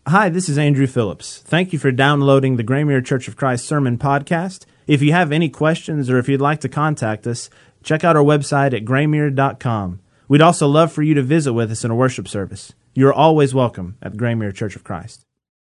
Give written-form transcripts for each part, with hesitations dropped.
Hi, this is Andrew Phillips. Thank you for downloading the Graymere Church of Christ Sermon Podcast. If you have any questions or if you'd like to contact us, check out our website at graymere.com. We'd also love for you to visit with us in a worship service. You are always welcome at the Graymere Church of Christ.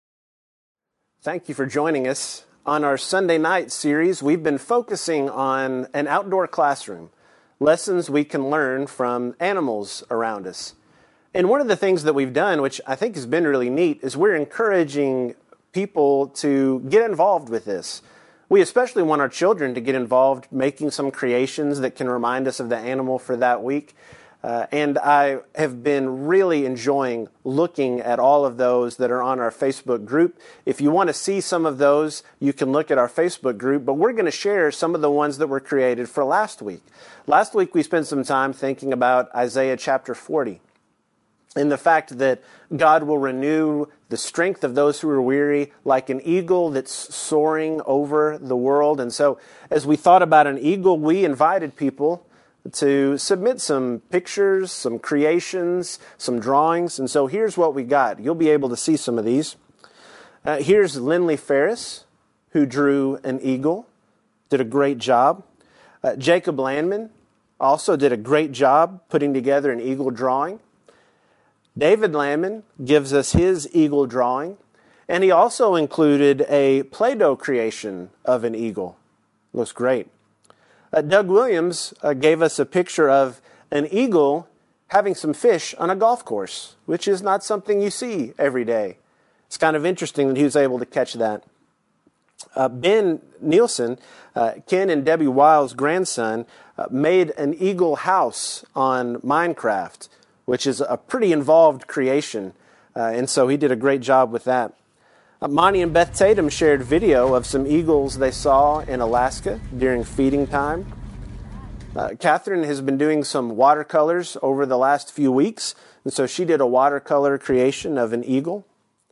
Thank you for joining us. On our Sunday night series, we've been focusing on an outdoor classroom, lessons we can learn from animals around us. And one of the things that we've done, which I think has been really neat, is we're encouraging people to get involved with this. We especially want our children to get involved, making some creations that can remind us of the animal for that week. And I have been really enjoying looking at all of those that are on our Facebook group. If you want to see some of those, you can look at our Facebook group. But we're going to share some of the ones that were created for last week. Last week we spent some time thinking about Isaiah chapter 40. And the fact that God will renew the strength of those who are weary like an eagle that's soaring over the world. And so as we thought about an eagle, we invited people to submit some pictures, some creations, some drawings. And so here's what we got. You'll be able to see some of these. Here's Lindley Ferris, who drew an eagle. Did a great job. Jacob Landman also did a great job putting together an eagle drawing. David Landman gives us his eagle drawing, and he also included a Play-Doh creation of an eagle. Looks great. Doug Williams gave us a picture of an eagle having some fish on a golf course, which is not something you see every day. It's kind of interesting that he was able to catch that. Ben Nielsen, Ken and Debbie Wiles' grandson, made an eagle house on Minecraft, which is a pretty involved creation, and so he did a great job with that. Monty and Beth Tatum shared video of some eagles they saw in Alaska during feeding time. Catherine has been doing some watercolors over the last few weeks, and so she did a watercolor creation of an eagle.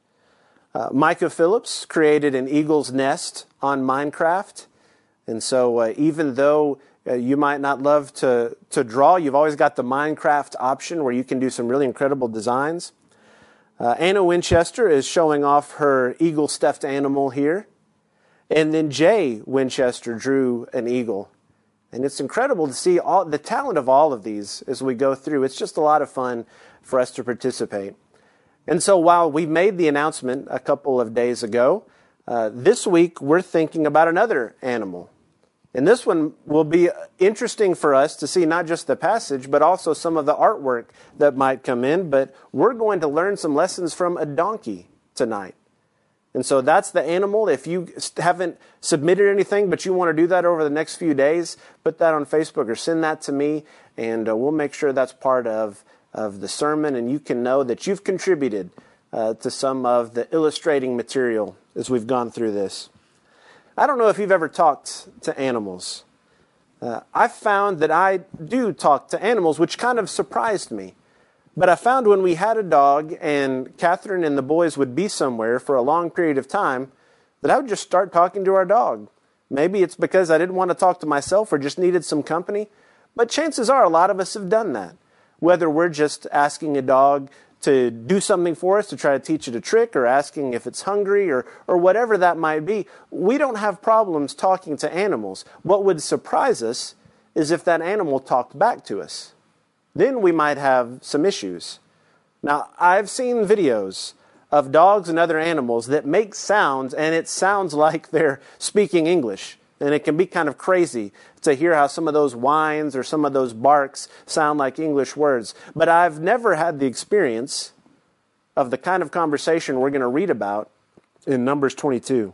Micah Phillips created an eagle's nest on Minecraft, and so even though you might not love to draw, you've always got the Minecraft option where you can do some really incredible designs. Anna Winchester is showing off her eagle stuffed animal here. And then Jay Winchester drew an eagle. And it's incredible to see all the talent of all of these as we go through. It's just a lot of fun for us to participate. And so while we made the announcement a couple of days ago, this week we're thinking about another animal. And this one will be interesting for us to see not just the passage, but also some of the artwork that might come in. But we're going to learn some lessons from a donkey tonight. And so that's the animal. If you haven't submitted anything, but you want to do that over the next few days, put that on Facebook or send that to me, and we'll make sure that's part of the sermon. And you can know that you've contributed to some of the illustrating material as we've gone through this. I don't know if you've ever talked to animals. I found that I do talk to animals, which kind of surprised me. But I found when we had a dog and Catherine and the boys would be somewhere for a long period of time, that I would just start talking to our dog. Maybe it's because I didn't want to talk to myself or just needed some company. But chances are a lot of us have done that. Whether we're just asking a dog to do something for us, to try to teach it a trick, or asking if it's hungry, or whatever that might be. We don't have problems talking to animals. What would surprise us is if that animal talked back to us. Then we might have some issues. Now, I've seen videos of dogs and other animals that make sounds, and it sounds like they're speaking English. And it can be kind of crazy to hear how some of those whines or some of those barks sound like English words. But I've never had the experience of the kind of conversation we're going to read about in Numbers 22.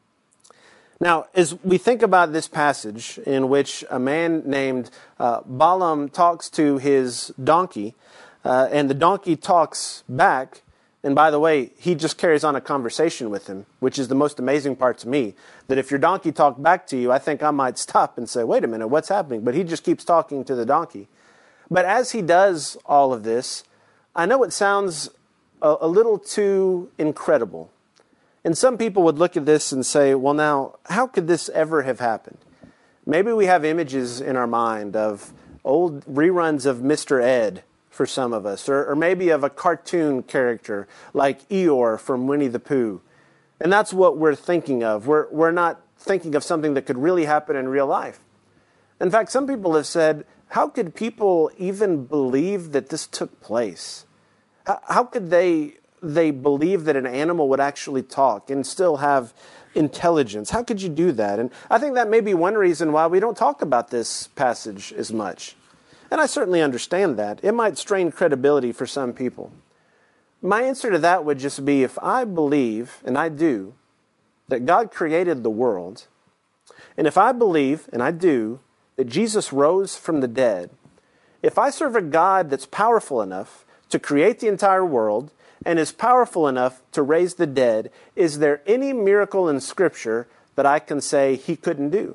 Now, as we think about this passage in which a man named Balaam talks to his donkey, and the donkey talks back, and by the way, he just carries on a conversation with him, which is the most amazing part to me, that if your donkey talked back to you, I think I might stop and say, wait a minute, what's happening? But he just keeps talking to the donkey. But as he does all of this, I know it sounds a little too incredible. And some people would look at this and say, well, now, how could this ever have happened? Maybe we have images in our mind of old reruns of Mr. Ed for some of us, or maybe of a cartoon character like Eeyore from Winnie the Pooh. And that's what we're thinking of. We're not thinking of something that could really happen in real life. In fact, some people have said, how could people even believe that this took place? How could they believe that an animal would actually talk and still have intelligence? How could you do that? And I think that may be one reason why we don't talk about this passage as much. And I certainly understand that. It might strain credibility for some people. My answer to that would just be, if I believe, and I do, that God created the world, and if I believe, and I do, that Jesus rose from the dead, if I serve a God that's powerful enough to create the entire world and is powerful enough to raise the dead, is there any miracle in Scripture that I can say he couldn't do?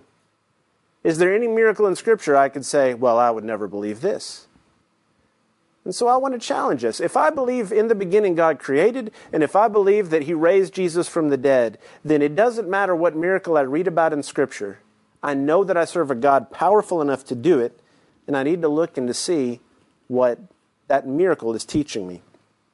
Is there any miracle in Scripture I could say, well, I would never believe this? And so I want to challenge us. If I believe in the beginning God created, and if I believe that he raised Jesus from the dead, then it doesn't matter what miracle I read about in Scripture. I know that I serve a God powerful enough to do it, and I need to look and to see what that miracle is teaching me.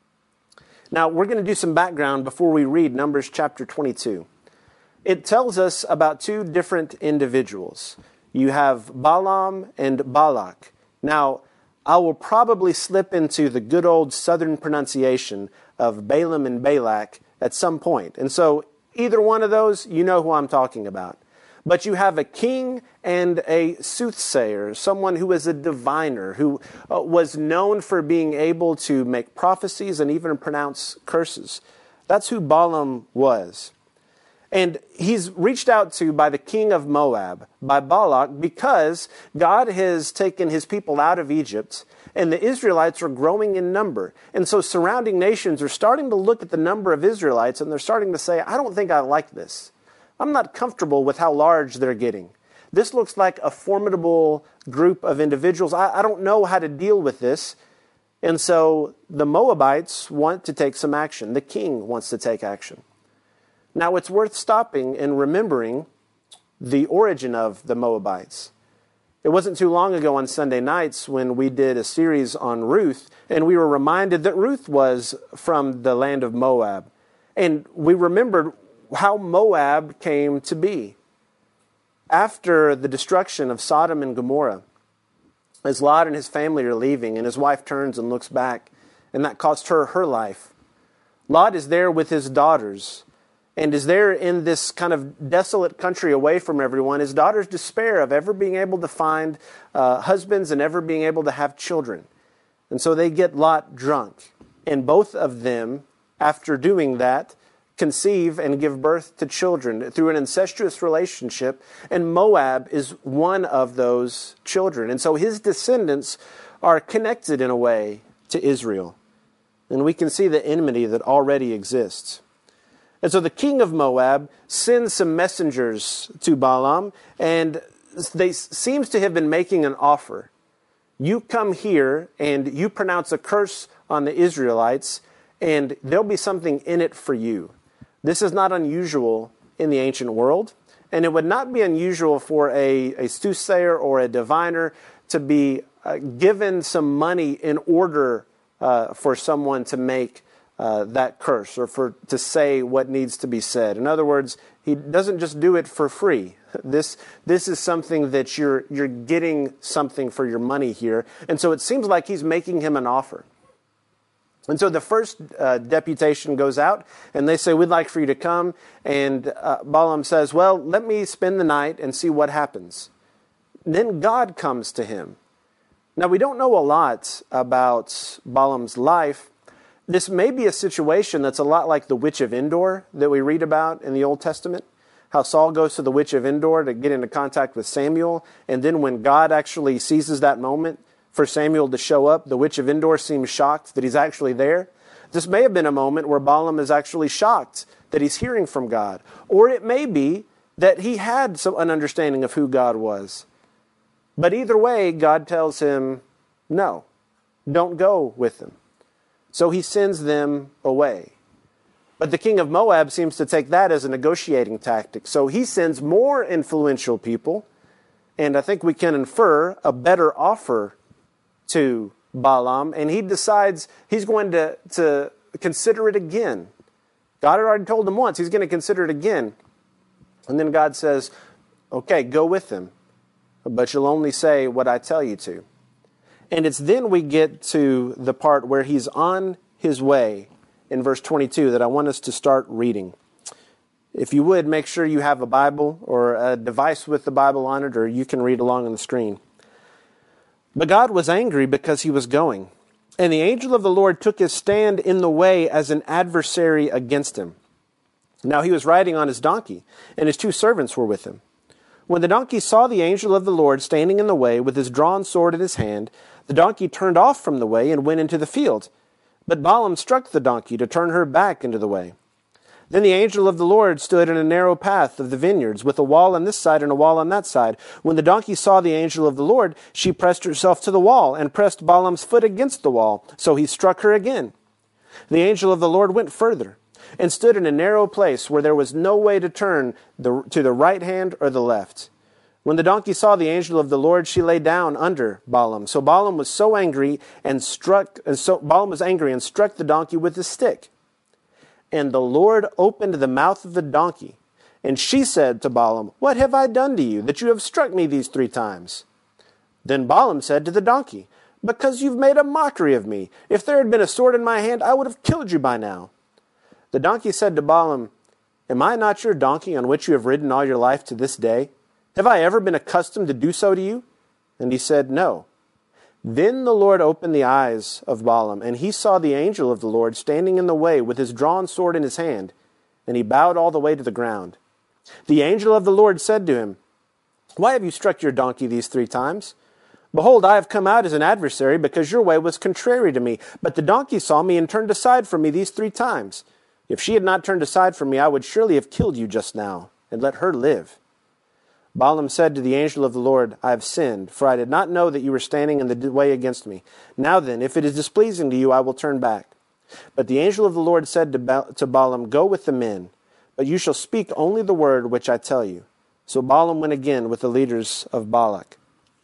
Now, we're going to do some background before we read Numbers chapter 22. It tells us about two different individuals. You have Balaam and Balak. Now, I will probably slip into the good old southern pronunciation of Balaam and Balak at some point. And so either one of those, you know who I'm talking about. But you have a king and a soothsayer, someone who is a diviner, who was known for being able to make prophecies and even pronounce curses. That's who Balaam was. And he's reached out to by the king of Moab, by Balak, because God has taken his people out of Egypt, and the Israelites are growing in number. And so surrounding nations are starting to look at the number of Israelites, and they're starting to say, I don't think I like this. I'm not comfortable with how large they're getting. This looks like a formidable group of individuals. I don't know how to deal with this. And so the Moabites want to take some action. The king wants to take action. Now, it's worth stopping and remembering the origin of the Moabites. It wasn't too long ago on Sunday nights when we did a series on Ruth, and we were reminded that Ruth was from the land of Moab. And we remembered how Moab came to be. After the destruction of Sodom and Gomorrah, as Lot and his family are leaving, and his wife turns and looks back, and that cost her life. Lot is there with his daughters, and is there in this kind of desolate country away from everyone. His daughters despair of ever being able to find husbands and ever being able to have children. And so they get Lot drunk. And both of them, after doing that, conceive and give birth to children through an incestuous relationship. And Moab is one of those children. And so his descendants are connected in a way to Israel. And we can see the enmity that already exists. And so the king of Moab sends some messengers to Balaam, and they seems to have been making an offer. You come here and you pronounce a curse on the Israelites, and there'll be something in it for you. This is not unusual in the ancient world, and it would not be unusual for a soothsayer or a diviner to be given some money in order for someone to make that curse, or to say what needs to be said. In other words, he doesn't just do it for free. This is something that you're getting something for your money here, and so it seems like he's making him an offer. And so the first deputation goes out, and they say, we'd like for you to come. And Balaam says, well, let me spend the night and see what happens. Then God comes to him. Now, we don't know a lot about Balaam's life. This may be a situation that's a lot like the witch of Endor that we read about in the Old Testament. How Saul goes to the witch of Endor to get into contact with Samuel. And then when God actually seizes that moment for Samuel to show up, the witch of Endor seems shocked that he's actually there. This may have been a moment where Balaam is actually shocked that he's hearing from God. Or it may be that he had an understanding of who God was. But either way, God tells him, no, don't go with them. So he sends them away. But the king of Moab seems to take that as a negotiating tactic. So he sends more influential people, and I think we can infer a better offer to Balaam, and he decides he's going to consider it again. God had already told him once, he's going to consider it again. And then God says, okay, go with him, but you'll only say what I tell you to. And it's then we get to the part where he's on his way in verse 22 that I want us to start reading. If you would, make sure you have a Bible or a device with the Bible on it, or you can read along on the screen. But God was angry because he was going, and the angel of the Lord took his stand in the way as an adversary against him. Now he was riding on his donkey, and his 2 servants were with him. When the donkey saw the angel of the Lord standing in the way with his drawn sword in his hand, the donkey turned off from the way and went into the field. But Balaam struck the donkey to turn her back into the way. Then the angel of the Lord stood in a narrow path of the vineyards, with a wall on this side and a wall on that side. When the donkey saw the angel of the Lord, she pressed herself to the wall and pressed Balaam's foot against the wall. So he struck her again. The angel of the Lord went further and stood in a narrow place where there was no way to turn to the right hand or the left. When the donkey saw the angel of the Lord, she lay down under Balaam. So Balaam was angry and struck the donkey with his stick. And the Lord opened the mouth of the donkey, and she said to Balaam, "What have I done to you, that you have struck me these 3 times?" Then Balaam said to the donkey, "Because you've made a mockery of me. If there had been a sword in my hand, I would have killed you by now." The donkey said to Balaam, "Am I not your donkey on which you have ridden all your life to this day? Have I ever been accustomed to do so to you?" And he said, "No." Then the Lord opened the eyes of Balaam, and he saw the angel of the Lord standing in the way with his drawn sword in his hand, and he bowed all the way to the ground. The angel of the Lord said to him, "Why have you struck your donkey these 3 times? Behold, I have come out as an adversary because your way was contrary to me. But the donkey saw me and turned aside from me these 3 times. If she had not turned aside from me, I would surely have killed you just now and let her live." Balaam said to the angel of the Lord, "I have sinned, for I did not know that you were standing in the way against me. Now then, if it is displeasing to you, I will turn back." But the angel of the Lord said to Balaam, "Go with the men, but you shall speak only the word which I tell you." So Balaam went again with the leaders of Balak.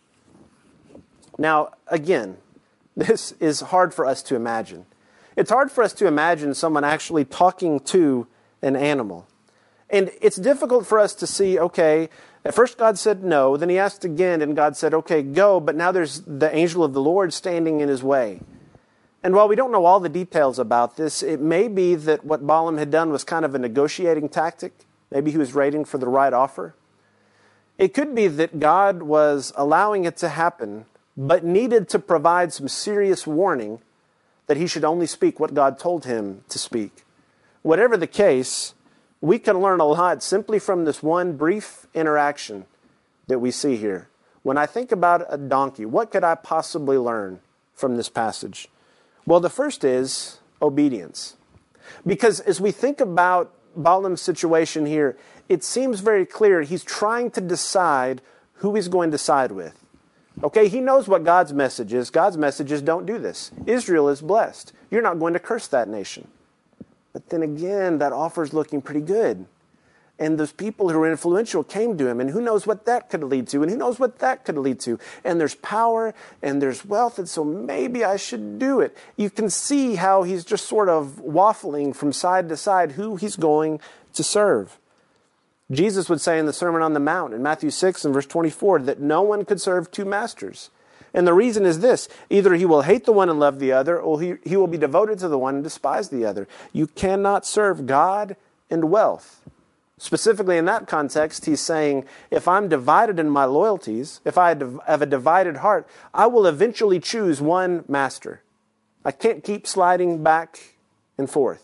Now, again, this is hard for us to imagine. It's hard for us to imagine someone actually talking to an animal. And it's difficult for us to see, okay, at first God said no, then he asked again, and God said, okay, go, but now there's the angel of the Lord standing in his way. And while we don't know all the details about this, it may be that what Balaam had done was kind of a negotiating tactic. Maybe he was waiting for the right offer. It could be that God was allowing it to happen, but needed to provide some serious warning that he should only speak what God told him to speak. Whatever the case, we can learn a lot simply from this one brief interaction that we see here. When I think about a donkey, what could I possibly learn from this passage? Well, the first is obedience. Because as we think about Balaam's situation here, it seems very clear he's trying to decide who he's going to side with. Okay, he knows what God's message is. God's message is don't do this. Israel is blessed. You're not going to curse that nation. But then again, that offer's looking pretty good. And those people who are influential came to him, and who knows what that could lead to, and who knows what that could lead to. And there's power, and there's wealth, and so maybe I should do it. You can see how he's just sort of waffling from side to side who he's going to serve. Jesus would say in the Sermon on the Mount in Matthew 6 and verse 24 that no one could serve 2 masters. And the reason is this: either he will hate the one and love the other, or he will be devoted to the one and despise the other. You cannot serve God and wealth. Specifically in that context, he's saying, if I'm divided in my loyalties, if I have a divided heart, I will eventually choose one master. I can't keep sliding back and forth.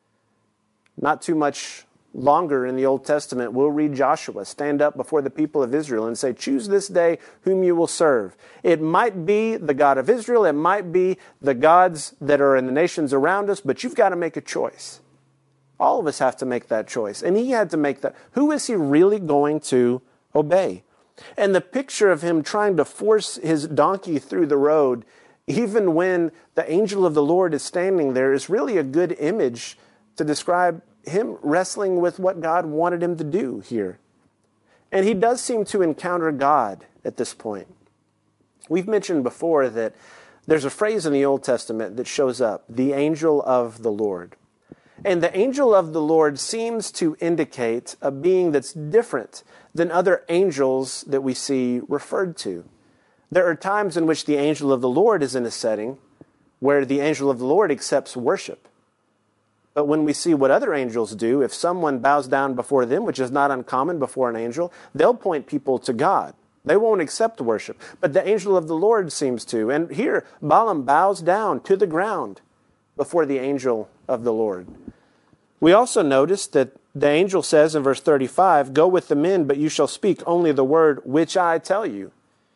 Not too much longer in the Old Testament, we'll read Joshua stand up before the people of Israel and say, choose this day whom you will serve. It might be the God of Israel, it might be the gods that are in the nations around us, but you've got to make a choice. All of us have to make that choice. And he had to make that. Who is he really going to obey? And the picture of him trying to force his donkey through the road, even when the angel of the Lord is standing there, is really a good image to describe him wrestling with what God wanted him to do here. And he does seem to encounter God at this point. We've mentioned before that there's a phrase in the Old Testament that shows up, the angel of the Lord. And the angel of the Lord seems to indicate a being that's different than other angels that we see referred to. There are times in which the angel of the Lord is in a setting where the angel of the Lord accepts worship. But when we see what other angels do, if someone bows down before them, which is not uncommon before an angel, they'll point people to God. They won't accept worship. But the angel of the Lord seems to. And here, Balaam bows down to the ground before the angel of the Lord. We also notice that the angel says in verse 35, "Go with the men, but you shall speak only the word which I tell you."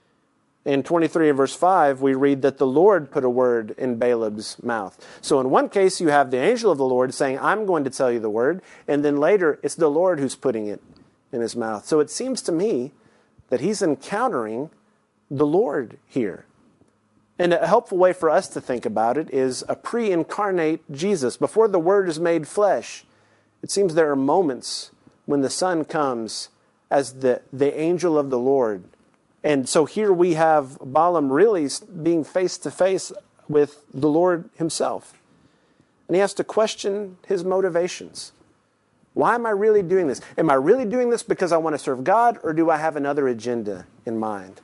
In 23 and verse 5, we read that the Lord put a word in Balaam's mouth. So in one case, you have the angel of the Lord saying, "I'm going to tell you the word." And then later, it's the Lord who's putting it in his mouth. So it seems to me that he's encountering the Lord here. And a helpful way for us to think about it is a pre-incarnate Jesus. Before the Word is made flesh, it seems there are moments when the Son comes as the angel of the Lord. And so here we have Balaam really being face to face with the Lord himself. And he has to question his motivations. Why am I really doing this? Am I really doing this because I want to serve God, or do I have another agenda in mind?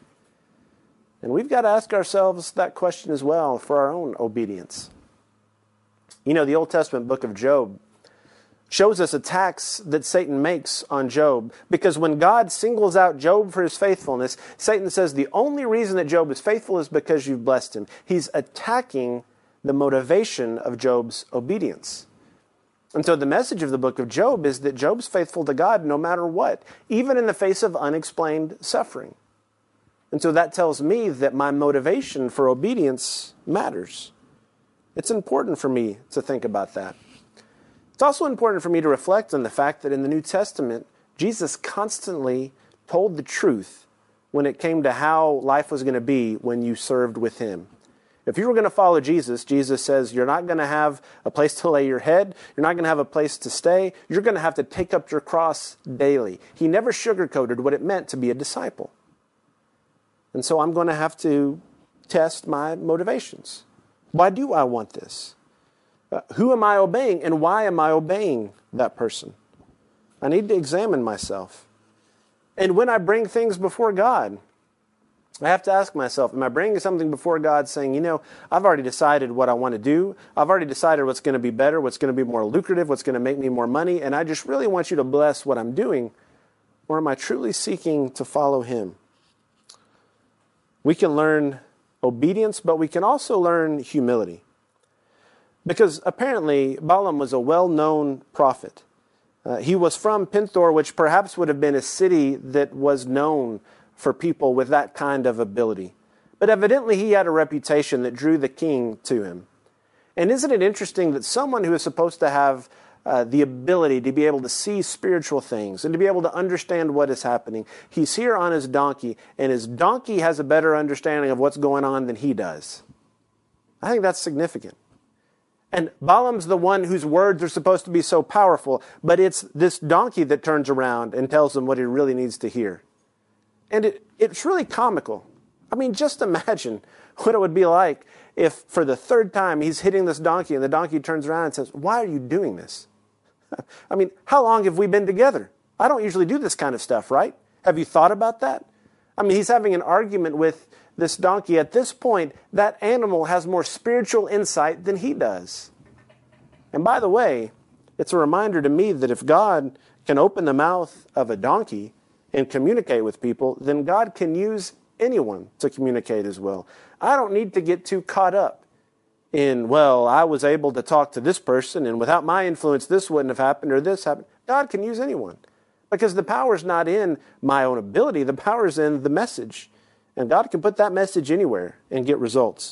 And we've got to ask ourselves that question as well for our own obedience. You know, the Old Testament book of Job shows us attacks that Satan makes on Job. Because when God singles out Job for his faithfulness, Satan says the only reason that Job is faithful is because you've blessed him. He's attacking the motivation of Job's obedience. And so the message of the book of Job is that Job's faithful to God no matter what, even in the face of unexplained suffering. And so that tells me that my motivation for obedience matters. It's important for me to think about that. It's also important for me to reflect on the fact that in the New Testament, Jesus constantly told the truth when it came to how life was going to be when you served with him. If you were going to follow Jesus, Jesus says you're not going to have a place to lay your head. You're not going to have a place to stay. You're going to have to take up your cross daily. He never sugarcoated what it meant to be a disciple. And so I'm going to have to test my motivations. Why do I want this? Who am I obeying, and why am I obeying that person? I need to examine myself. And when I bring things before God, I have to ask myself, am I bringing something before God saying, you know, I've already decided what I want to do. I've already decided what's going to be better, what's going to be more lucrative, what's going to make me more money, and I just really want you to bless what I'm doing. Or am I truly seeking to follow him? We can learn obedience, but we can also learn humility. Because apparently Balaam was a well-known prophet. He was from Pinthor, which perhaps would have been a city that was known for people with that kind of ability. But evidently he had a reputation that drew the king to him. And isn't it interesting that someone who is supposed to have the ability to be able to see spiritual things and to be able to understand what is happening, he's here on his donkey, and his donkey has a better understanding of what's going on than he does. I think that's significant. And Balaam's the one whose words are supposed to be so powerful, but it's this donkey that turns around and tells him what he really needs to hear. And it's really comical. I mean, just imagine what it would be like if for the third time he's hitting this donkey and the donkey turns around and says, "Why are you doing this?" I mean, how long have we been together? I don't usually do this kind of stuff, right? Have you thought about that? I mean, he's having an argument with this donkey. At this point, that animal has more spiritual insight than he does. And by the way, it's a reminder to me that if God can open the mouth of a donkey and communicate with people, then God can use anyone to communicate as well. I don't need to get too caught up in, well, I was able to talk to this person, and without my influence, this wouldn't have happened, or this happened. God can use anyone. Because the power's not in my own ability, the power's in the message. And God can put that message anywhere and get results.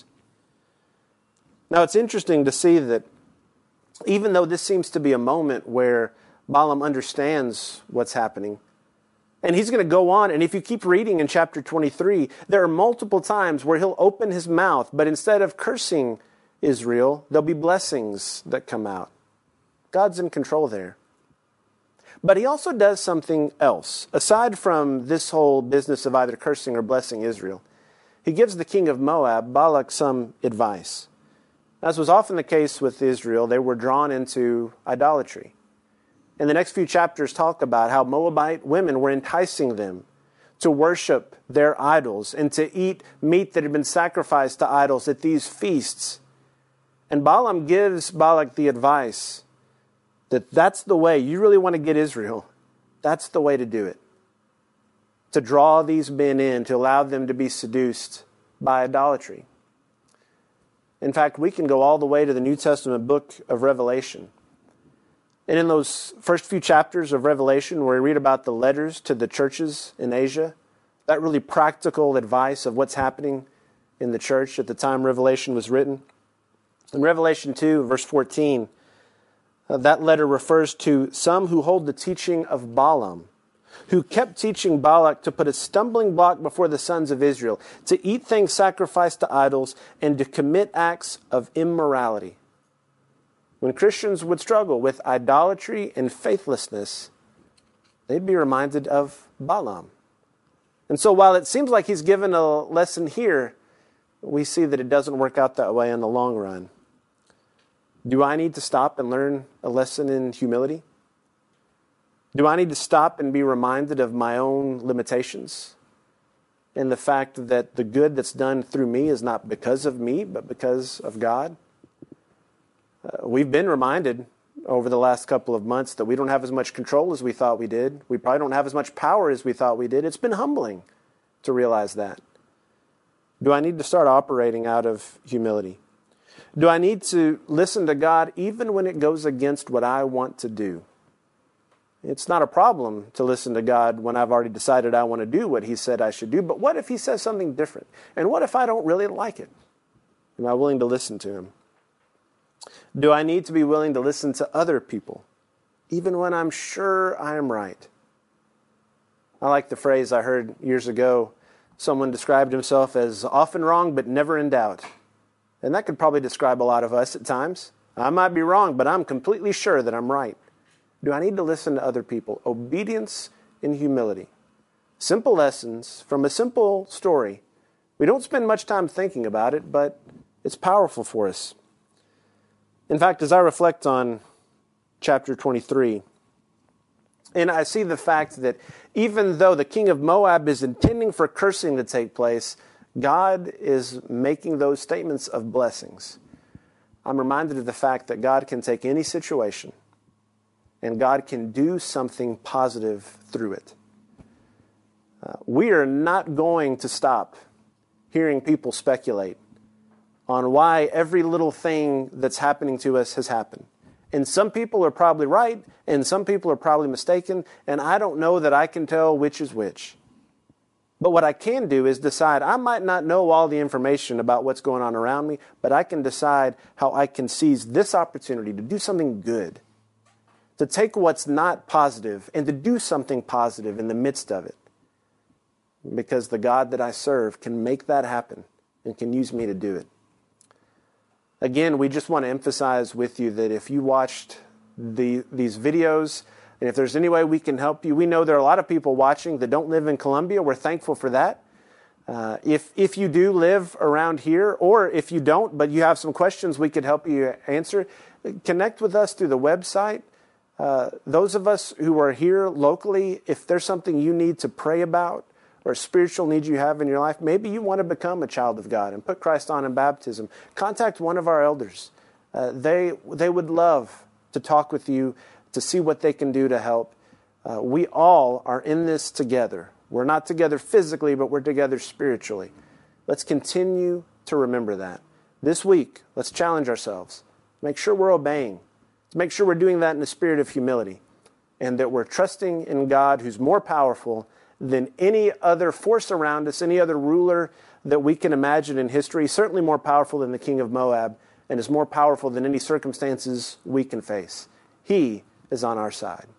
Now, it's interesting to see that even though this seems to be a moment where Balaam understands what's happening, and he's going to go on, and if you keep reading in chapter 23, there are multiple times where he'll open his mouth, but instead of cursing Israel, there'll be blessings that come out. God's in control there. But he also does something else. Aside from this whole business of either cursing or blessing Israel, he gives the king of Moab, Balak, some advice. As was often the case with Israel, they were drawn into idolatry. And the next few chapters talk about how Moabite women were enticing them to worship their idols and to eat meat that had been sacrificed to idols at these feasts. And Balaam gives Balak the advice that that's the way. You really want to get Israel, that's the way to do it. To draw these men in, to allow them to be seduced by idolatry. In fact, we can go all the way to the New Testament book of Revelation. And in those first few chapters of Revelation, where we read about the letters to the churches in Asia, that really practical advice of what's happening in the church at the time Revelation was written. In Revelation 2, verse 14, that letter refers to some who hold the teaching of Balaam, who kept teaching Balak to put a stumbling block before the sons of Israel, to eat things sacrificed to idols, and to commit acts of immorality. When Christians would struggle with idolatry and faithlessness, they'd be reminded of Balaam. And so while it seems like he's given a lesson here, we see that it doesn't work out that way in the long run. Do I need to stop and learn a lesson in humility? Do I need to stop and be reminded of my own limitations and the fact that the good that's done through me is not because of me, but because of God? We've been reminded over the last couple of months that we don't have as much control as we thought we did. We probably don't have as much power as we thought we did. It's been humbling to realize that. Do I need to start operating out of humility? Do I need to listen to God even when it goes against what I want to do? It's not a problem to listen to God when I've already decided I want to do what He said I should do. But what if He says something different? And what if I don't really like it? Am I willing to listen to Him? Do I need to be willing to listen to other people, even when I'm sure I am right? I like the phrase I heard years ago. Someone described himself as often wrong, but never in doubt. And that could probably describe a lot of us at times. I might be wrong, but I'm completely sure that I'm right. Do I need to listen to other people? Obedience and humility. Simple lessons from a simple story. We don't spend much time thinking about it, but it's powerful for us. In fact, as I reflect on chapter 23, and I see the fact that even though the king of Moab is intending for cursing to take place, God is making those statements of blessings. I'm reminded of the fact that God can take any situation and God can do something positive through it. We are not going to stop hearing people speculate on why every little thing that's happening to us has happened. And some people are probably right, and some people are probably mistaken, and I don't know that I can tell which is which. But what I can do is decide, I might not know all the information about what's going on around me, but I can decide how I can seize this opportunity to do something good, to take what's not positive and to do something positive in the midst of it. Because the God that I serve can make that happen and can use me to do it. Again, we just want to emphasize with you that if you watched these videos, and if there's any way we can help you, we know there are a lot of people watching that don't live in Columbia. We're thankful for that. If you do live around here, or if you don't, but you have some questions we could help you answer, connect with us through the website. Those of us who are here locally, if there's something you need to pray about, or a spiritual need you have in your life, maybe you want to become a child of God and put Christ on in baptism, contact one of our elders. They would love to talk with you, to see what they can do to help. We all are in this together. We're not together physically, but we're together spiritually. Let's continue to remember that. This week, let's challenge ourselves. Make sure we're obeying. Make sure we're doing that in a spirit of humility, and that we're trusting in God who's more powerful than any other force around us, any other ruler that we can imagine in history, certainly more powerful than the king of Moab, and is more powerful than any circumstances we can face. He is on our side.